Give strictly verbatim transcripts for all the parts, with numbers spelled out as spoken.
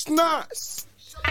nice.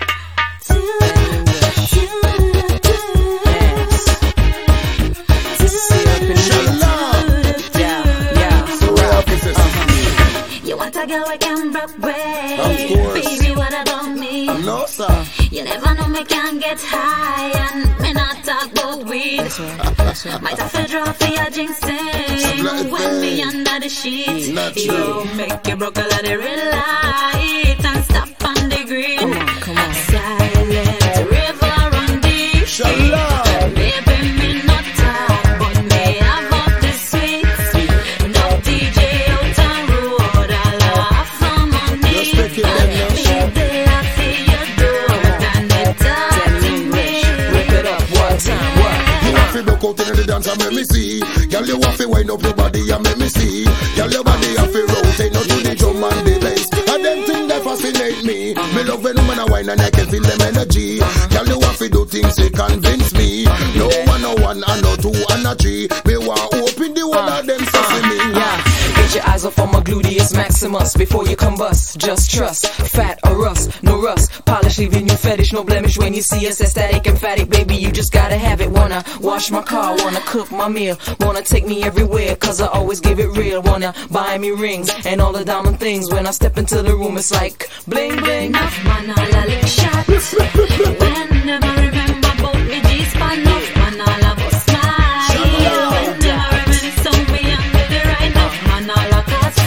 You want a girl I can rock with, baby, what about me? No, sir. You never know me can get high, and me not talk about weed. That's right, that's right. Might have to draw for your jinxing when me under the sheet. You make you broke a lot of red light and stop on the green. Come on, come on. Silent river on the street. Baby, me not talk, but me have up the sweets. No D J out on road, I laugh for money. Me there I see you do it, and it talk to me. Rip it up one time, what? You want to look out in the dance and make me see. Girl, you want to wind up your body and make me see. Girl, your body have to rotate, not to the drum and the bass. And them things that fascinate me. Me love when women are wine and I can feel them energy. Girl, you want to do things to convince me. No one, no one, and no two, and no three. Me want open the one of them sesame. Yeah, get your eyes off on my gluteus maximus before you combust. Just trust, fat or rust, no rust. Polish leaving you fetish, no blemish when you see us aesthetic, emphatic. Baby, you just gotta have it. Wanna wash my car, wanna cook my meal, wanna take me everywhere, cause I always give it real. Wanna buy me rings and all the diamond things. When I step into the room, it's like bling bling. Enough man, all a lick shot. When never remember about me G-spot. Enough man, all a bust smile. When never reminisce me under the right. Enough man, all a cause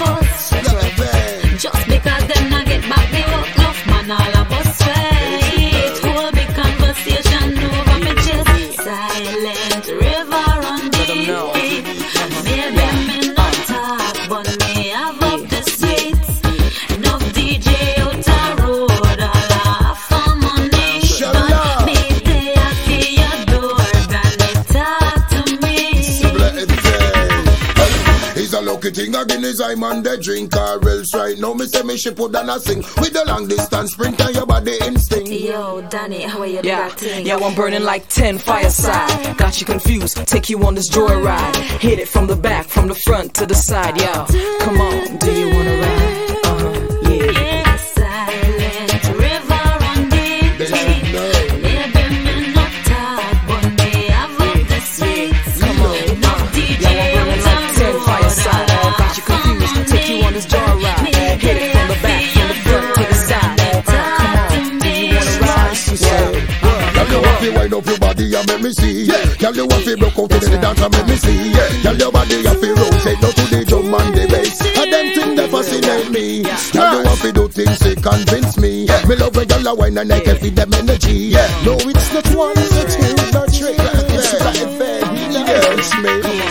fuss. Just because them not get back the work. Enough man, all a bust sweat. Whole big conversation over me chest. Silent river on the beat. Maybe me not talk, but me have up the sweets. Enough D J out the road, all laugh for money. But me there I see your door, and they talk to me. He's a lucky thing again, his I'm on the drink or else right now me say me she put down a sing with the long distance sprint and your body instinct. Yo, Danny, how are you Yeah, doing that thing? yeah, I'm burning like ten fireside. Got you confused, take you on this joyride. Hit it from the back, from the front to the side, yo. Come on, do you wanna ride? Uh-huh, yeah. Yeah, silent river on the beat. Maybe me not talk, but me have up the sweets. Come on, Enough D J yeah, I'm burning like ten fireside. Got you confused, take you on this joyride. Hit it from the back, from the front to the side. Uh, come on, do you wanna ride? Yeah. Girl, you want to wind up your body and make me see. Girl, you want to broke out in the dance and make me see. Girl, your body have to rotate, not to the drum and the bass. And them things that fascinate me. Girl, you want to do things to convince me. Me love when girl a wine and I can feel them energy. No, it's not one, it's two, not three. It's like a bed, yes, me.